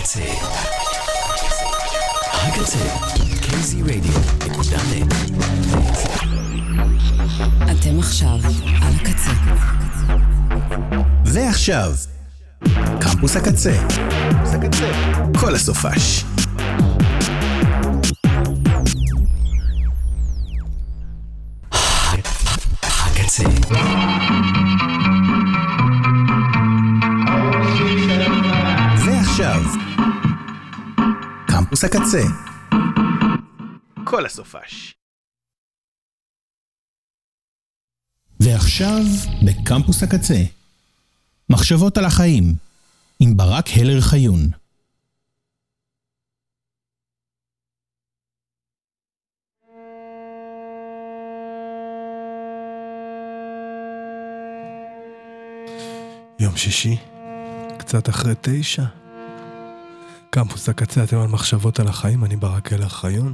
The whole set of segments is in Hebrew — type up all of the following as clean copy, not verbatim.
הקצה. kzradio.net. אתם עכשיו על הקצה. ועכשיו, קמפוס הקצה. כל הסופש. הקצה. ועכשיו, קמפוס הקצה. כל הסופש. ועכשיו, בקמפוס הקצה. מחשבות על החיים, עם ברק הלר חיון. יום שישי, קצת אחרי 9. קמפוס הקצה, אתם על מחשבות על החיים, אני ברק הלר חיון.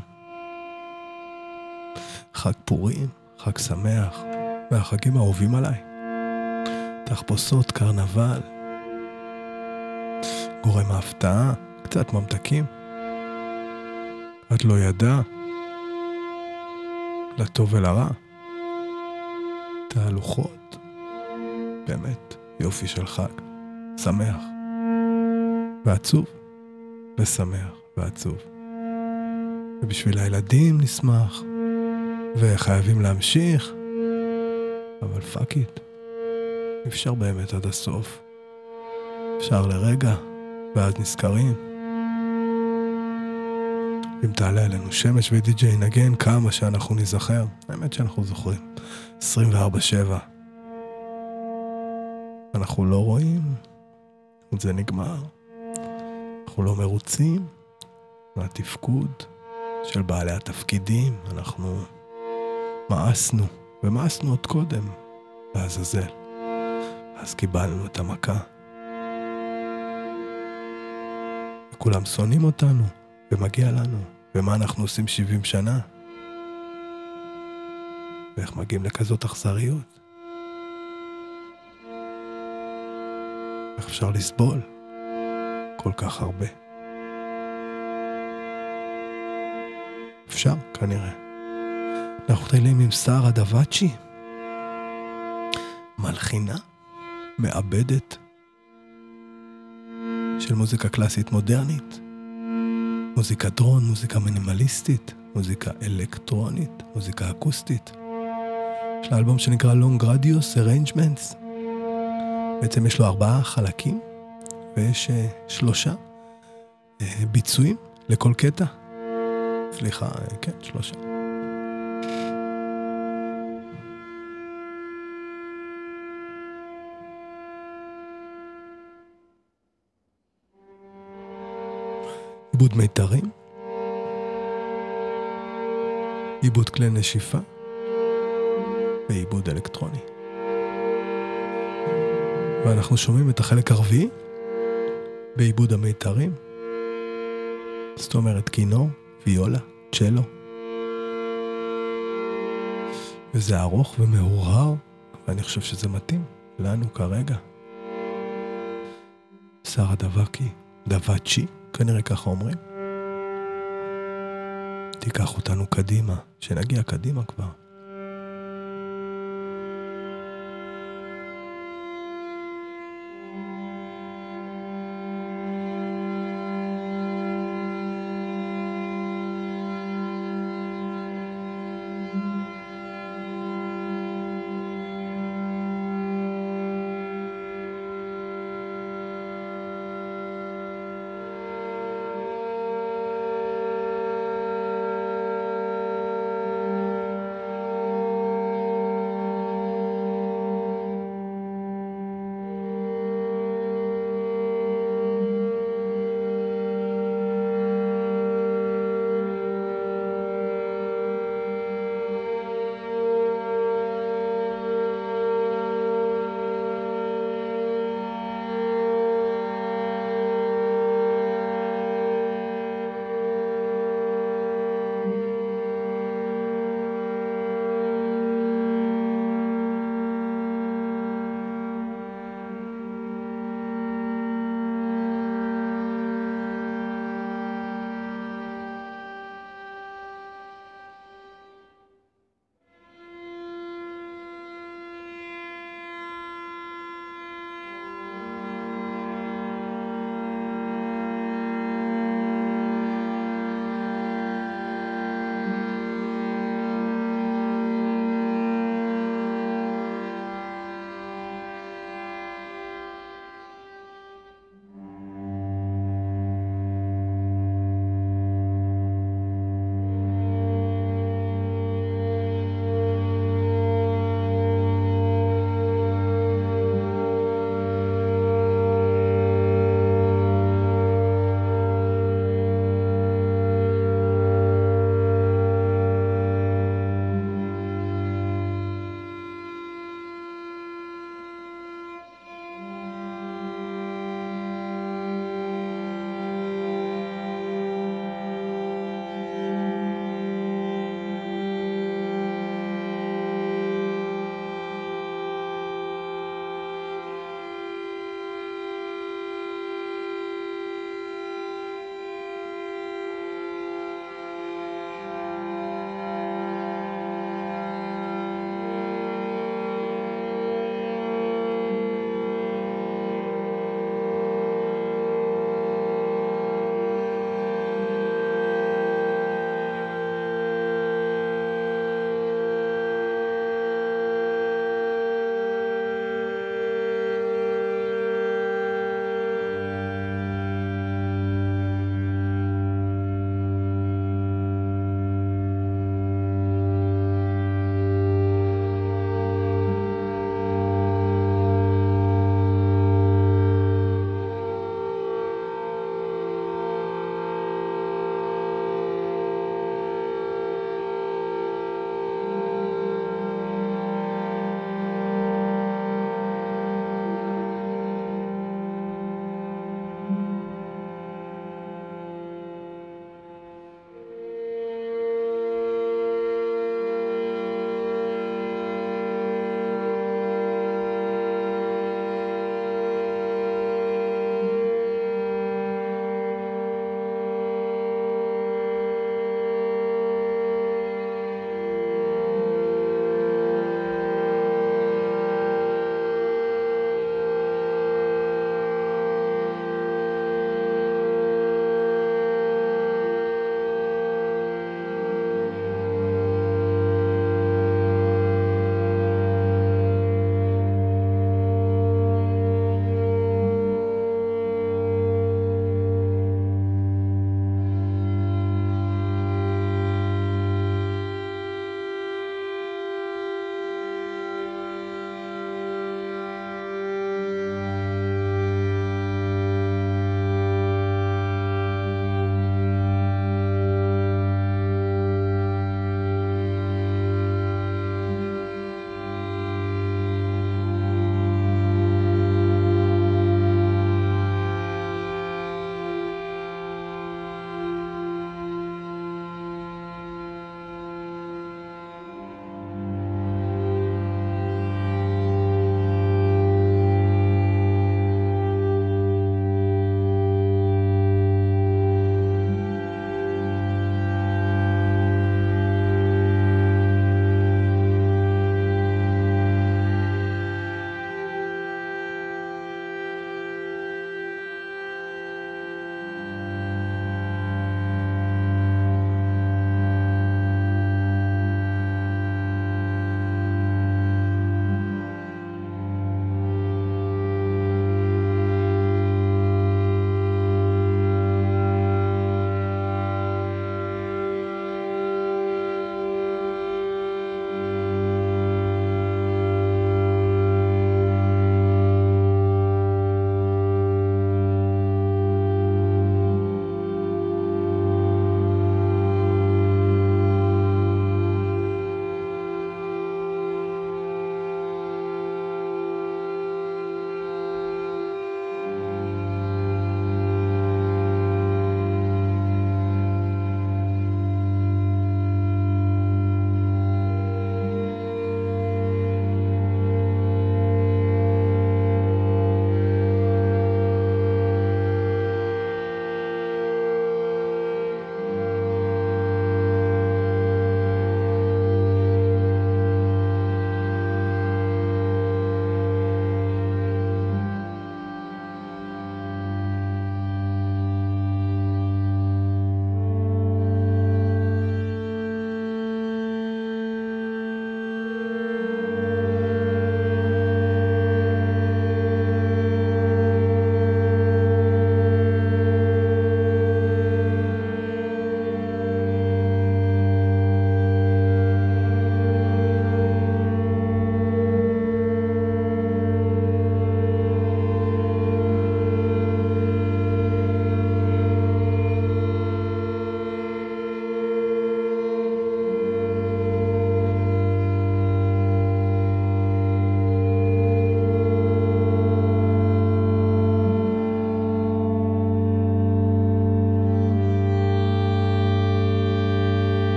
חג פורים, חג שמח, והחגים האהובים עליי. תחפושות, קרנבל, גורם ההפתעה, קצת ממתקים. את לא ידע, לטוב ולרע. תהלוכות, באמת יופי של חג, שמח ועצוב, ושמח ועצוב. ובשביל הילדים נשמח, וחייבים להמשיך, אבל פאק איט. אפשר באמת עד הסוף. אפשר לרגע, ואז נזכרים. אם תעלה עלינו שמש ודי-ג'יי נגן כמה שאנחנו נזכר. האמת שאנחנו זוכרים. 24/7. אנחנו לא רואים. זה נגמר. אנחנו לא מרוצים מהתפקוד של בעלי התפקידים. אנחנו מאסנו, ומאסנו עוד קודם. לעזאזל. אז קיבלנו את המכה. וכולם שונאים אותנו, ומגיע לנו. ומה אנחנו עושים 70 שנה? ואיך מגיעים לכזאת אכזריות? איך אפשר לסבול כל כך הרבה? אפשר, כנראה. אנחנו תהילים עם שרה דוואצ'י, מלחינה, מעבדת של מוזיקה קלאסית מודרנית, מוזיקה דרון, מוזיקה מינימליסטית, מוזיקה אלקטרונית, מוזיקה אקוסטית. יש לה אלבום שנקרא Long Radius Arrangements. בעצם יש לו 4 חלקים, ויש 3 ביצועים לכל קטע. סליחה, כן, 3. עיבוד מיתרים, עיבוד כלי נשיפה, ועיבוד אלקטרוני. ואנחנו שומעים את החלק הרביעי בעיבוד המיתרים. זאת אומרת כינור, ויולה, צ'לו. וזה ארוך ומהורהר, ואני חושב שזה מתאים לנו כרגע. שרה דוואצ'י, כנראה ככה אומרים. תיקח אותנו קדימה, שנגיע קדימה כבר.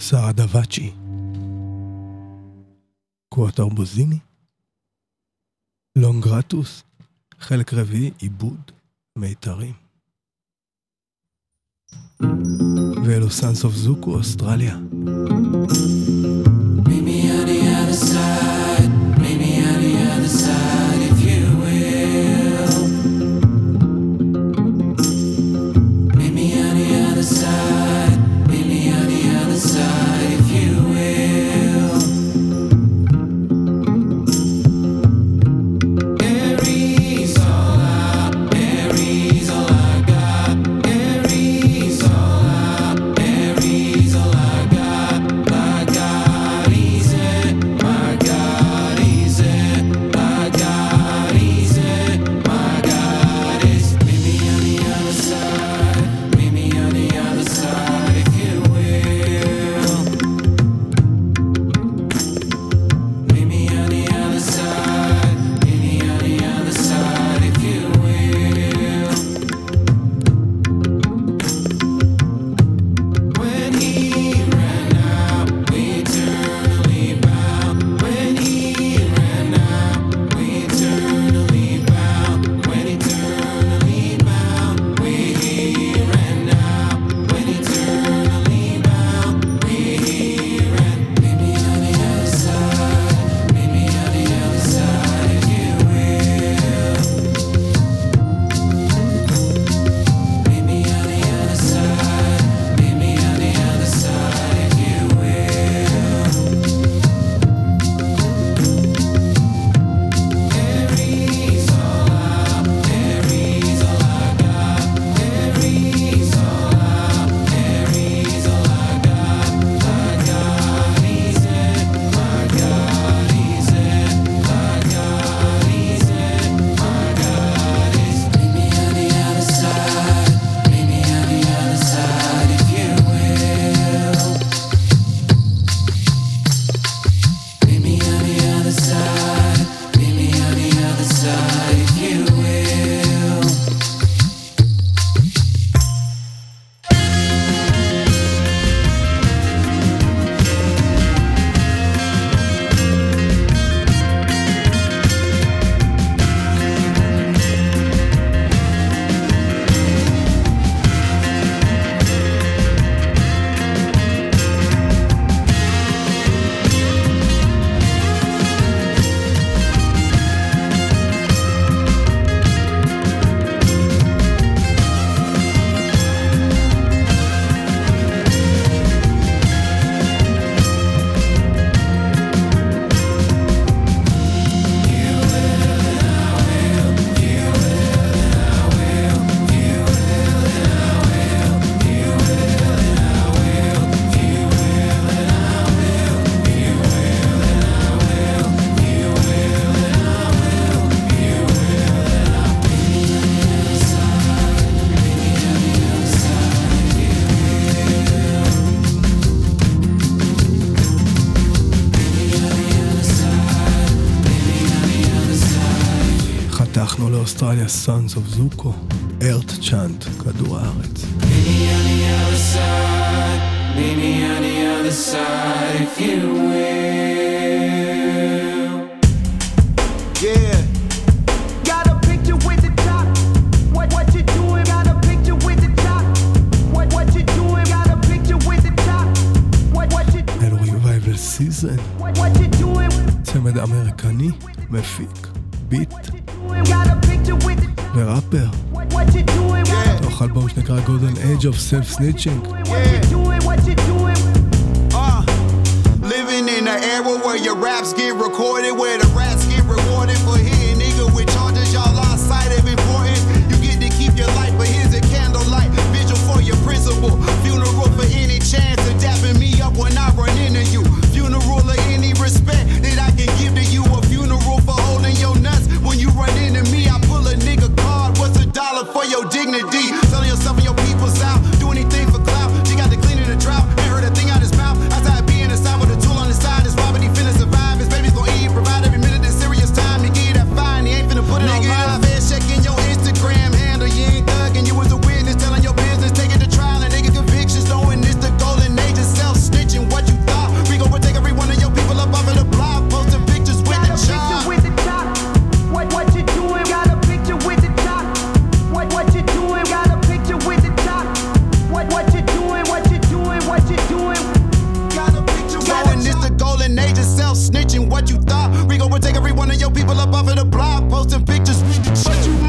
סארה דוואצ'י, קווטר בוזיני, לונגרטוס, חלק רביעי, עיבוד, מיתרים. ואלו סאנס אוף זוקו, אוסטרליה. Meet me on the other side, meet me on the other side if you will. Meet me on the other side, meet me on the other side if you will. Aries all out, Aries all I got, Aries all out, Aries all I got, my God, easy, my God, easy, my God, easy, my God is. Meet me on the other side, meet me on the other side if you will. Meet me on the other side, meet me on the other side if you will. When he ran out, we eternally bound. When he ran out, we eternally bound. When eternally bound, we ran out. When eternally bound, we ran. Meet me on the other side, meet me on the other side if you will. Meet me on the other side, meet me on the other side if you will. Aries all out, Aries all I got, Aries all out, Aries all I got, my God easy, my God easy, my God easy, my God is. Meet me on the other side, meet me on the other side if you will. Meet me on the other side, meet me on the other side if you will. חתכנו לאוסטרליה, Sons of Zuko, Earth Chant, כדור הארץ. Meet me on the other side, meet me on the other side if you will. Yeah. Got a picture with the top. What you doing? Got a picture with the top. What you doing? Got a picture with the top. What you doing? אלו Revival Season, What you doing? צמד אמריקני, מפיק, ביט Got a picture with the top. וראפר, What you doing? תוך אלבום שנקרא Golden Age of Self-Snitching. What you doing? What you doing? Living in an era where your raps get recorded, where the rats get rewarded for hitting nigga with charges. Y'all lost sight of importance. You get to keep your life, but here's a candlelight vigil for your principal. Funeral for any chance of dapping me up when I run into you. Funeral of any respect that I can give to you. A funeral for holding your nuts when you run into me. I pull a nigga card. What's $1 for your dignity? Selling yourself and your people's out. Do anything for clout. She got the clean in the drought. Ain't heard a thing out his mouth. Outside being inside with a tool on his side. His poverty finna survive. His baby's gon' eat. Provide every minute. This serious time. He give you that people up off of the block, posting pictures. But you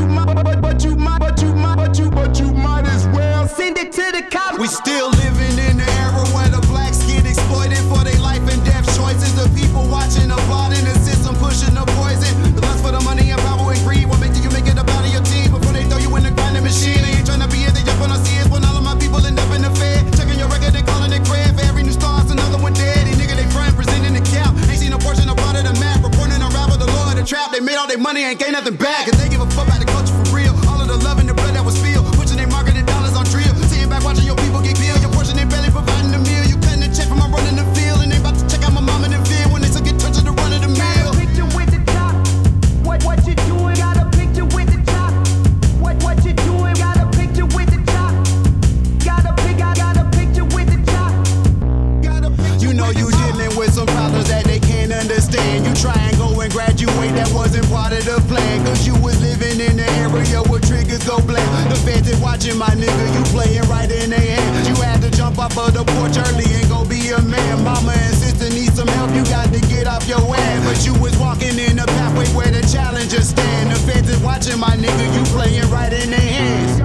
might as well Send it to the cops. We still living in the era where the blacks get exploited for their life and death choices. The people watching, applauding the system, pushing the poison. The lust for the money and power and greed. What makes you make it about your team before they throw you in the grinding machine? They ain't trying to be it, they just wanna see it. When all of my people end up in the fed, checking your record and calling it crap. For every new star, it's another one dead. These niggas they front, presenting the cap. Ain't seen a portion of part of the map. Reporting unravel the law of the trap. They made all their money, ain't gain nothing back. Cause they give a fuck about the culture for real. All of the love and the blood that was spilled. Pushing their marketing dollars on drill. Sitting back watching your people get killed. Your portion ain't barely providing the meal. You cutting the check from my running the field. And they about to check out my mom in the field when they took it touch of the run of the Got mill. a picture with the top. What you doing? Got a picture with the top. What you doing? Got a picture with the top. Got a picture with the top. You know you dealing with some problems that they can't understand. You try and go and graduate, that wasn't part of the plan. Cause you was living in the area where triggers go blank. The feds is watching my nigga, you playing right in their hand. You had to jump off of the porch early and go be a man. Mama and sister need some help, you got to get off your ass. But you was walking in the pathway where the challengers stand. The feds is watching my nigga, you playing right in their hands.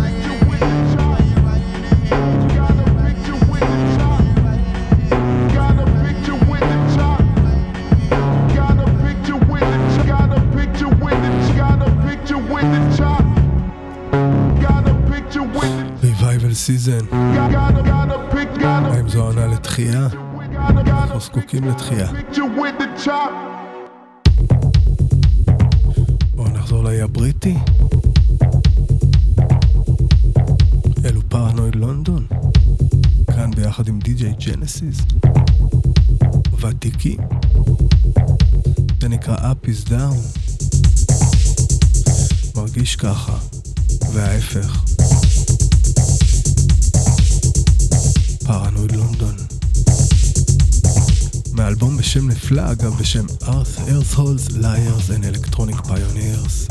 Revival Season. האם זו עונה לתחייה? אנחנו זקוקים לתחייה. בואו נחזור לאי הבריטי. אלו פרנויד לונדון. כאן ביחד עם די.ג'יי ג'נסיס. ותיקים. זה נקרא Up is Down. מרגיש ככה. וההפך. פרנויד לונדון. מאלבום בשם נפלא, אגב, בשם Earth Holes, Liars and Electronic Pioneers.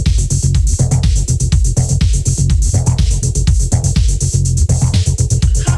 How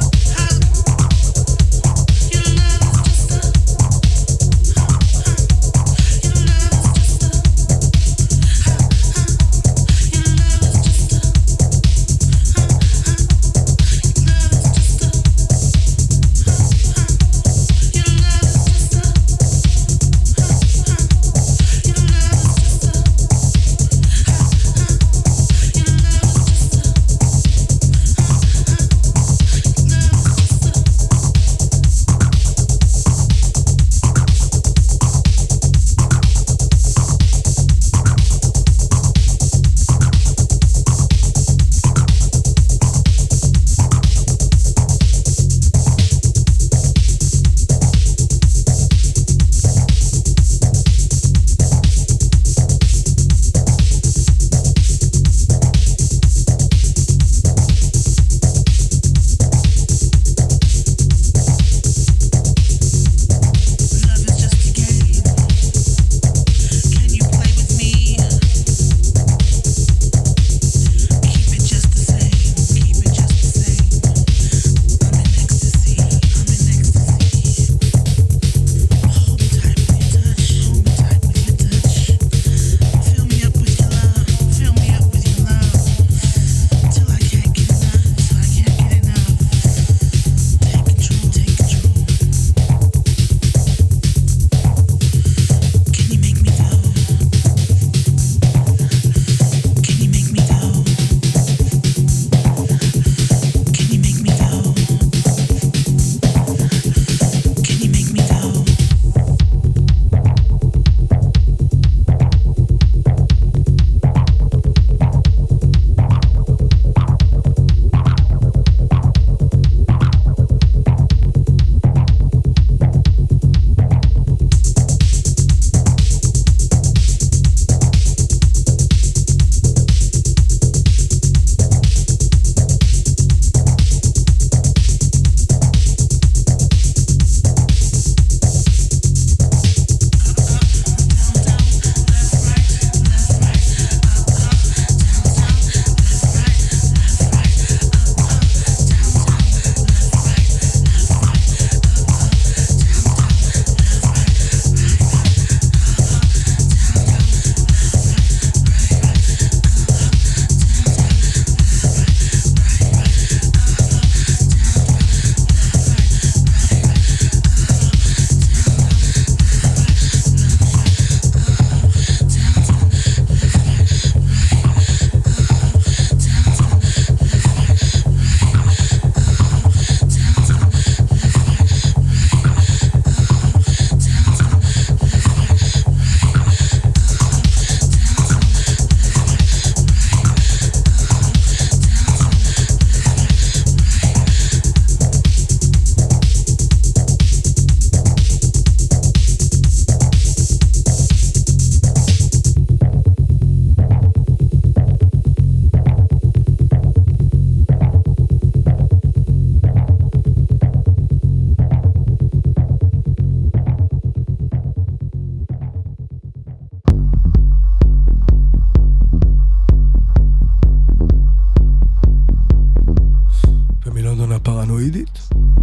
להקה פרנואידית,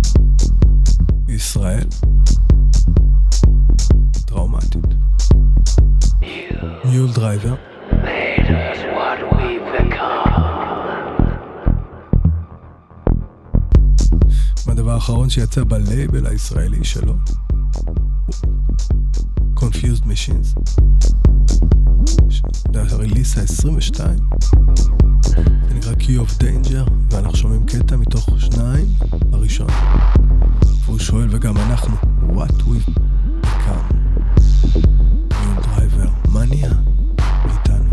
ישראל, טראומטית. מיול דרייבר. והדבר האחרון שיצא בלייבל הישראלי שלו, Confused Machines, זה הריליס ה-22, זה נקרא Key of Danger, ואנחנו שומעים קטע מתוך 2 הראשון, והוא שואל וגם אנחנו, What we've become. מיול דרייבר, מניה איתנו.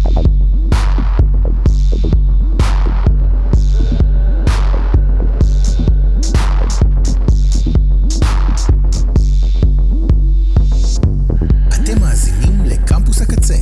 אתם מאזינים לקמפוס הקצה.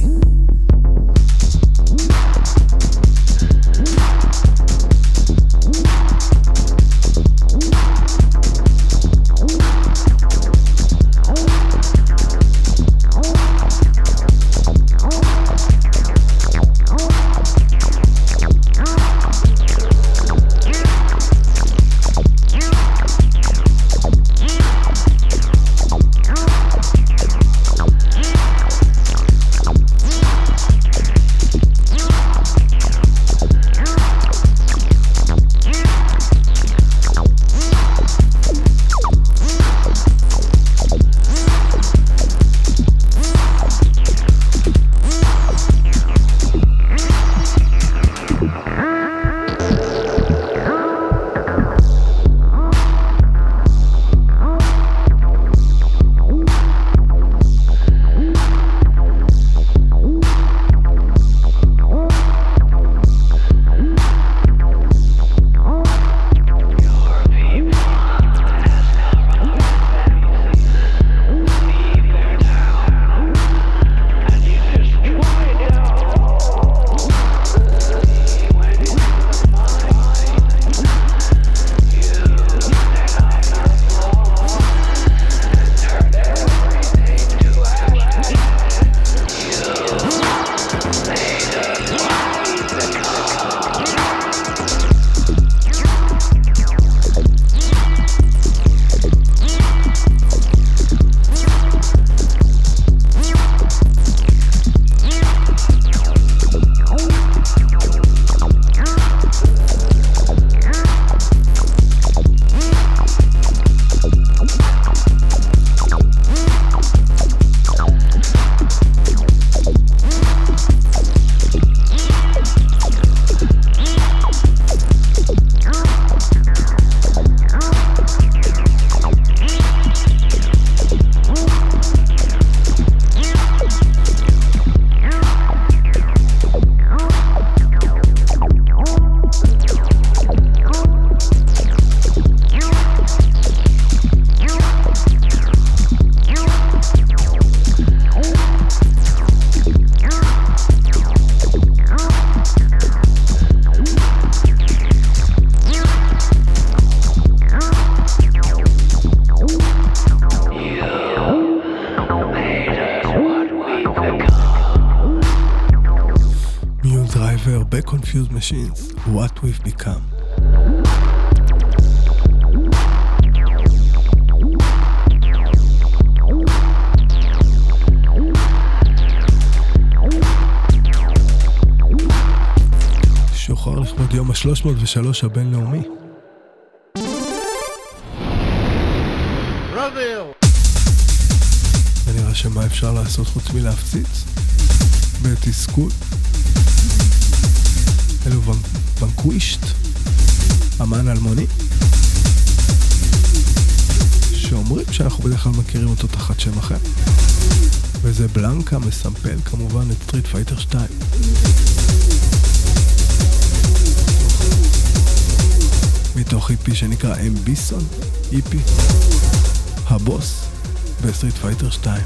Confused Machines, What We've Become. שוחרר לכבוד יום ה-303 הבינלאומי. ונראה שמה אפשר לעשות חוץ מלהפציץ? בתסכול. אלו ונקווישט, אמן אלמוני, שאומרים שאנחנו בדרך כלל מכירים אותו תחת שם אחר, וזה בלנקה מסמפל כמובן את סטריט פייטר 2. מתוך איפי שנקרא אמביסון, איפי הבוס בסטריט פייטר 2.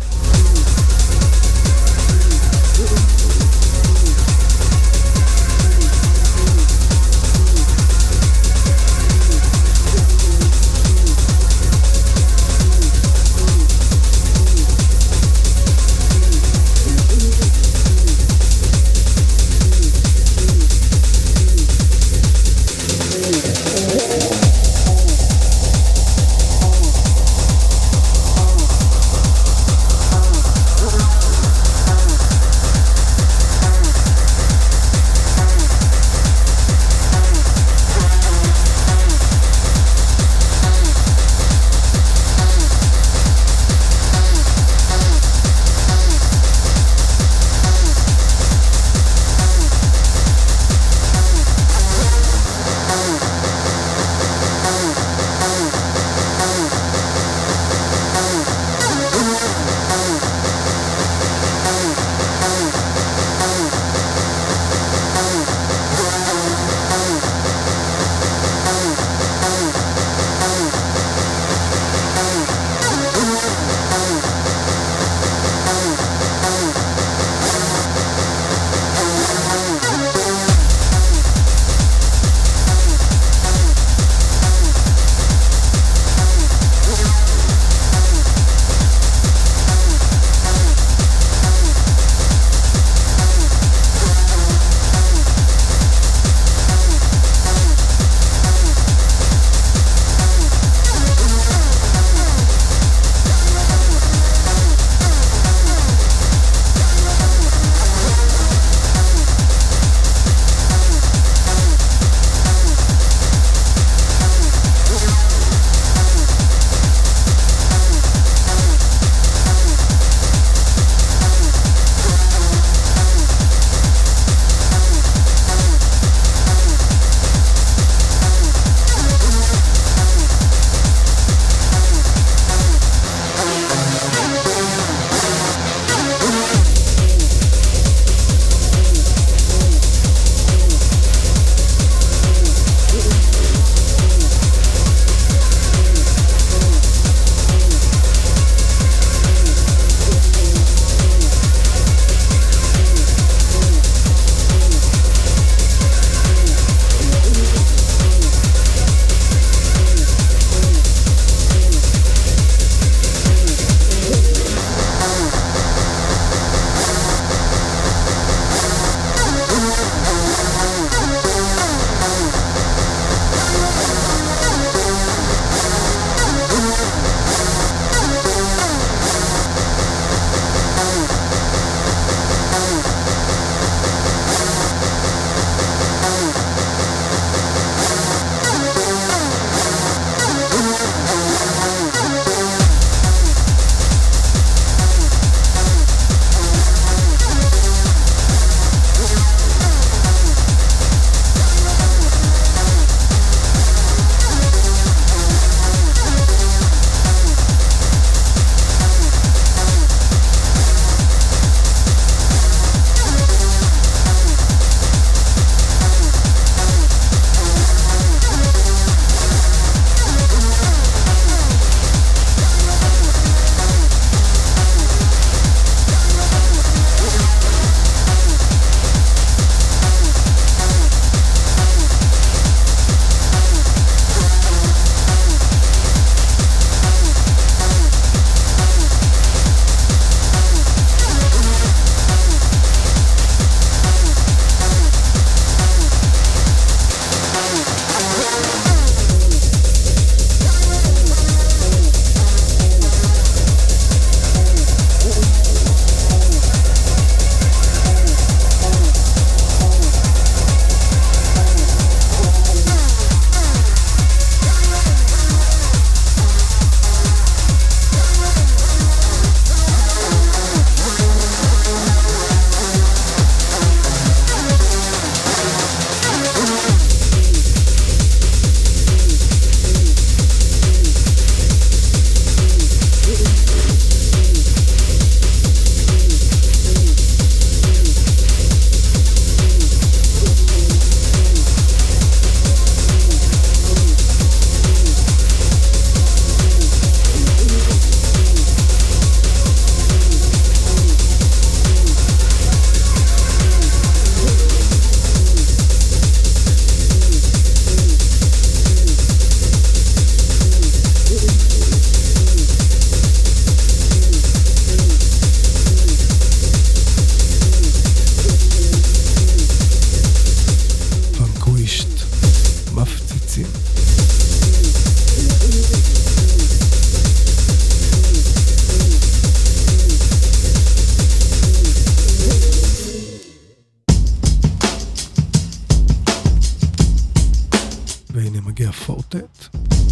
הנה מגיע פורטט.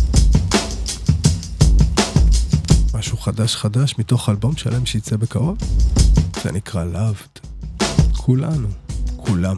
משהו חדש מתוך אלבום שלם שיצא בקרוב. זה נקרא Loved. כולנו, כולם.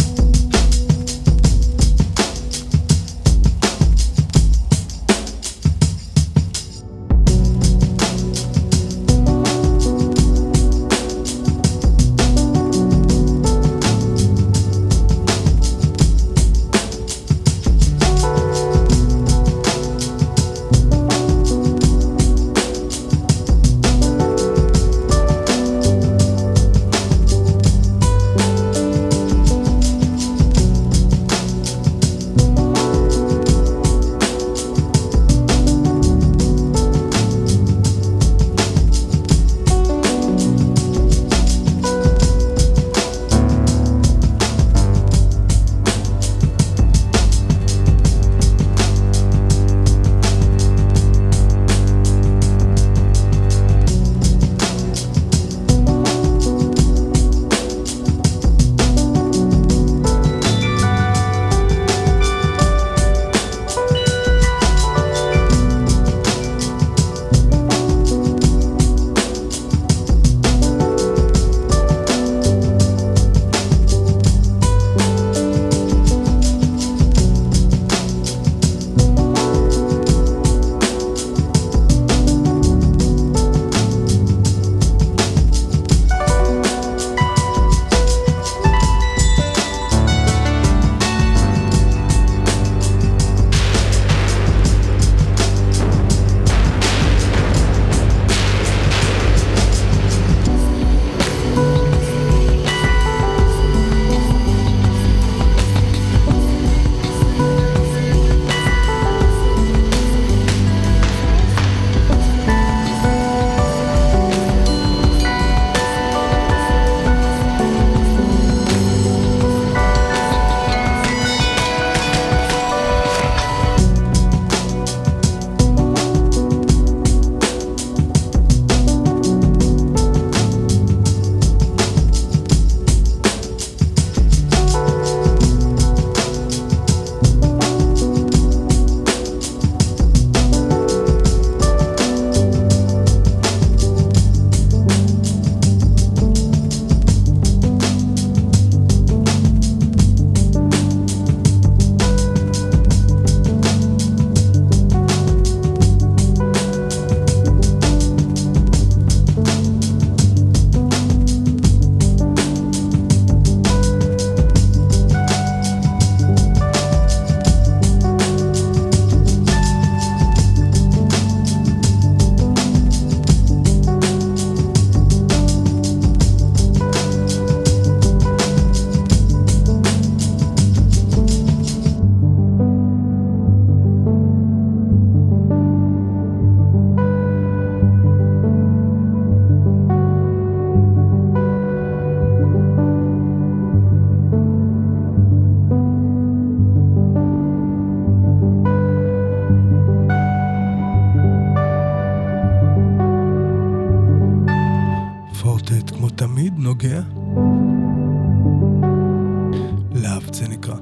נוגע. Loved זה נקרא.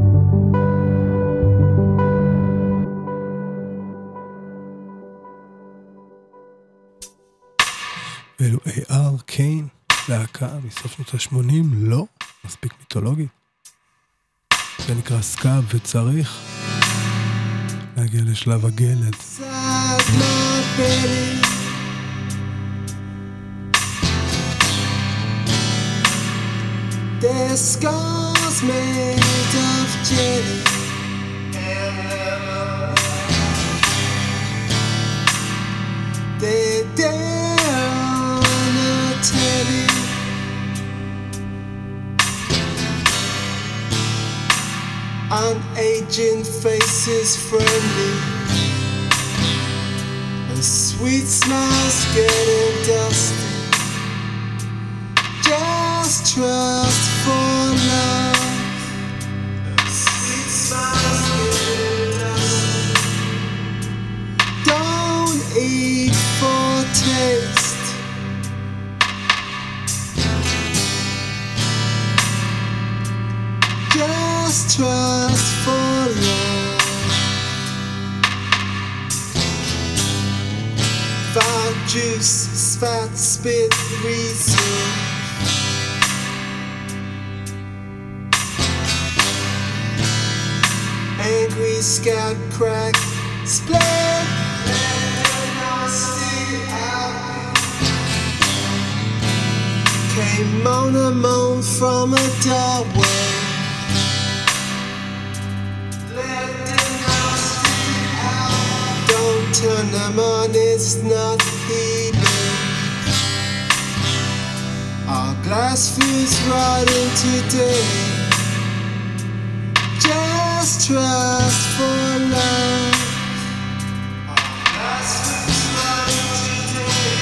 ואלו A.R. קיין, להקה מסוף שנות ה-80, לא, מספיק מיתולוגי. זה נקרא סקאב וצריך להגיע לשלב הגלד. Their skulls made of jelly. They're there on a telly. Unaging faces friendly, and sweet smiles getting dusty. Just trust for love. Sweet smiles getting dusty. Don't eat for taste. Just trust for love. juice, fat, spit, reason. Angry, scat, crack, split. Came moan a moan from a doorway. Don't turn them on, it's not healing. Our glass fuse rotting today. Just trust for love. Our glass fuse rotting today.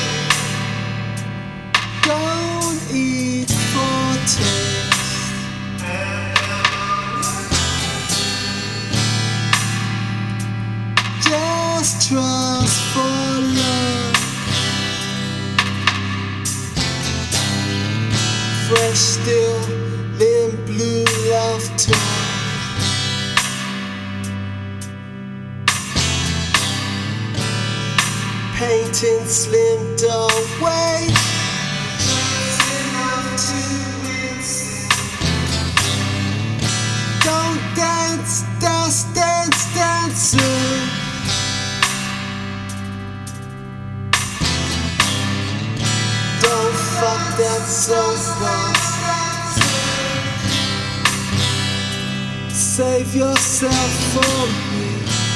Don't eat for taste. Just trust for love. Fresh still, limp blue love toy. Painting slimmed away. Don't dance, dance, dance, dancer. Don't fuck that soapbox. Save yourself for me.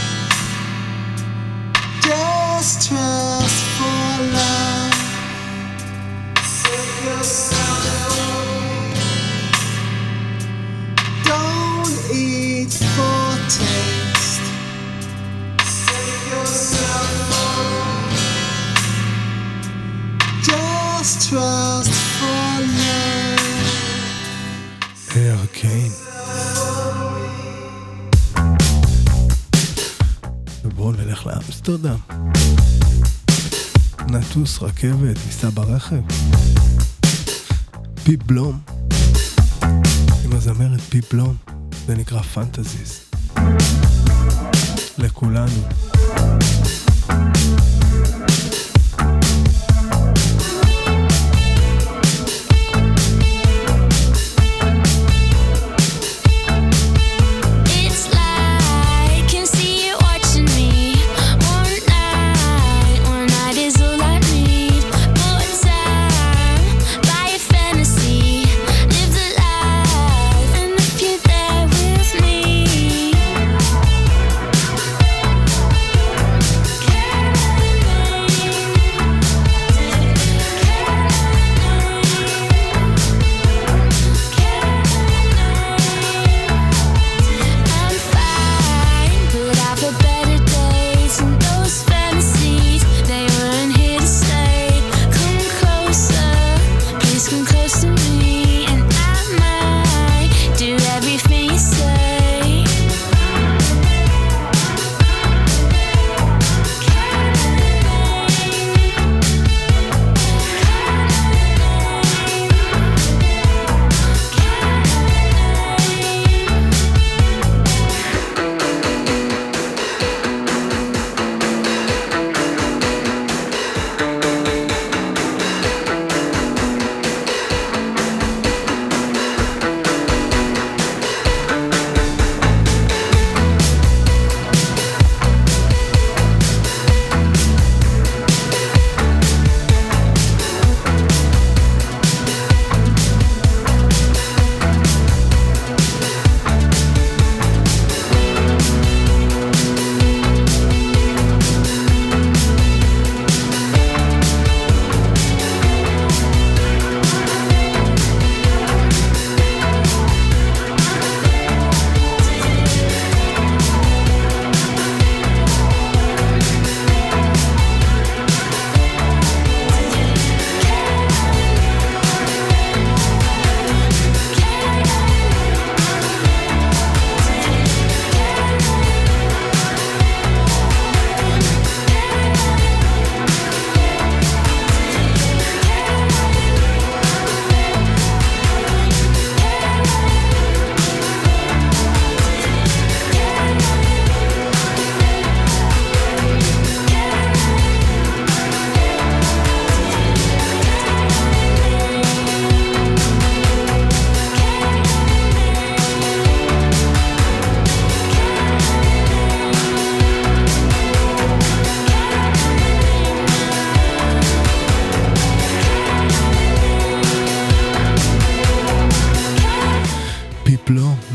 Just trust for love. Save yourself for me. Don't eat for taste. Save yourself for me. Just trust for love. הרקיין. ובואו נלך לאמסטרדם. נטוס רכבת, ניסע ברכב. פיפ בלום. עם הזמרת פיפ בלום. זה נקרא פנטזיס. לכולנו.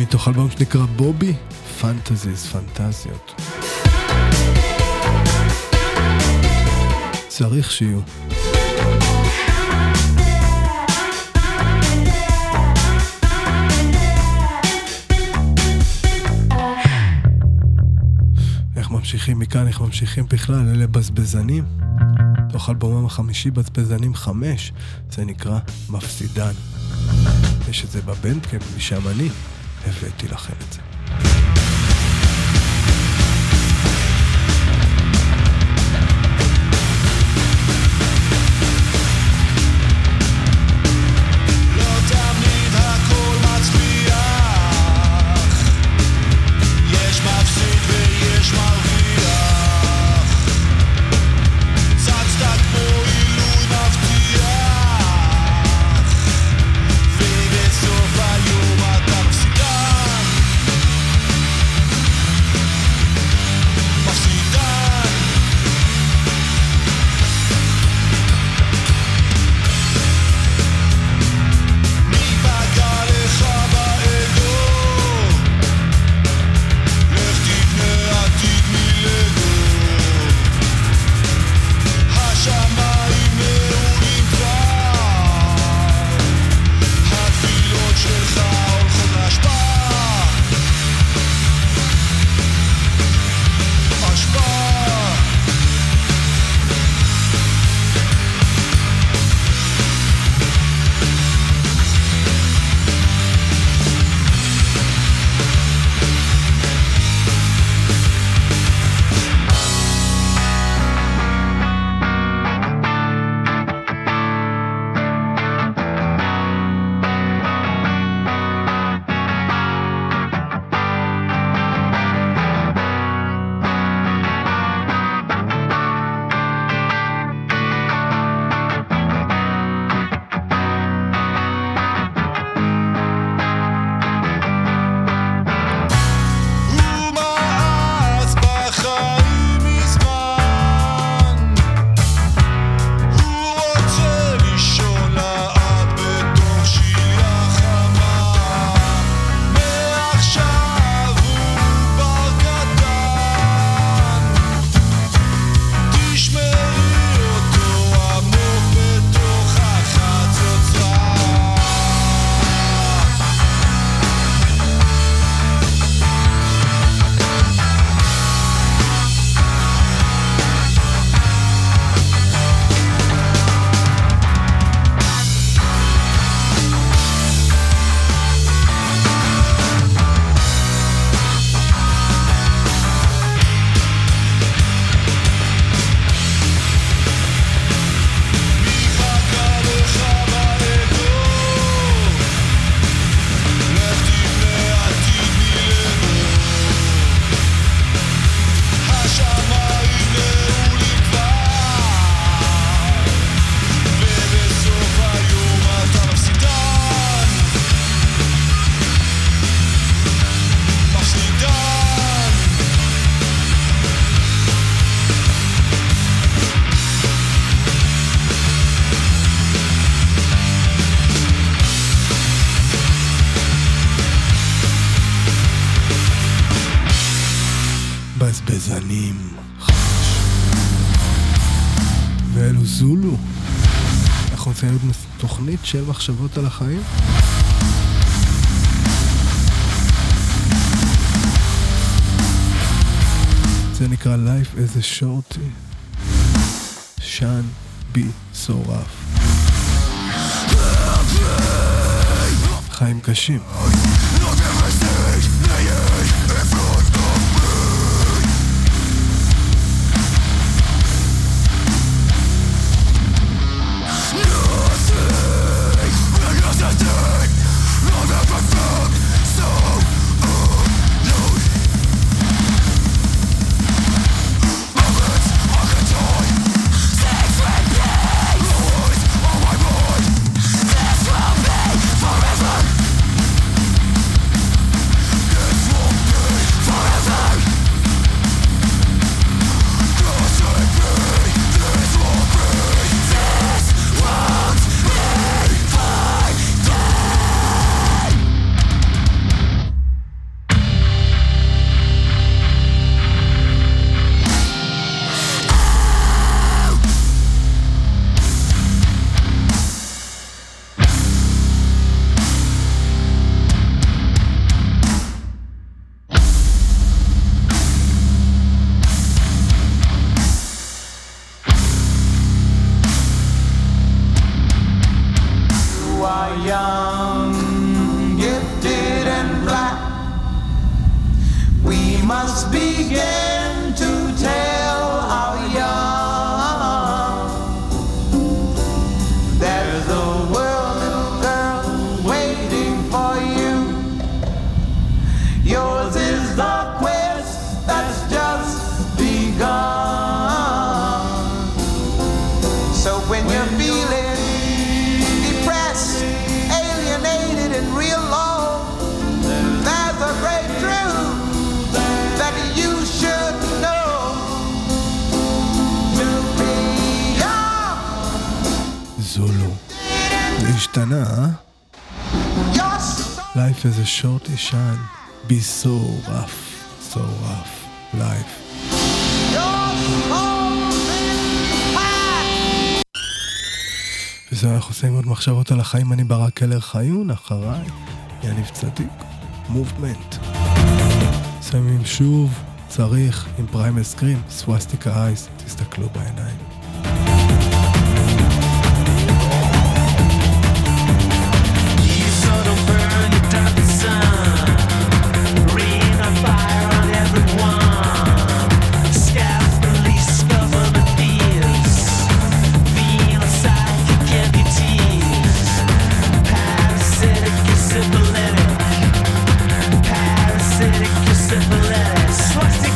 מתוך אלבום שנקרא בובי, פנטזיז, פנטזיות. צריך שיהיו. איך ממשיכים מכאן, איך ממשיכים בכלל, אלה בזבזנים. תוך אלבומם החמישי, בזבזנים 5, זה נקרא מפסידן. יש את זה בבנדקאמפ, משם אני הבאתי לכם את זה. בזבזנים. ואלו זולו. אנחנו נצאים תוכנית של מחשבות על החיים. זה נקרא Life as a Shorty. Shan be so rough. חיים קשים. This will be forever. must begin to tell our young. There's a world, little girl, waiting for you. Yours is the quest that's just begun. So when you're feeling depressed, alienated, and real low, there's a great truth that you should know. To be young, זולו. זה השתנה, אה? your soul. Life is a short ישן. Be so rough, so rough. Life. וזהו, אנחנו עושים עוד מחשבות על החיים. אני ברק קלר חיון, אחריי יניב צדיק, מובמנט. שמים שוב, צריך, עם פריימל סקרים, סווסטיקה אייס, תסתכלו בעיניים. Swastika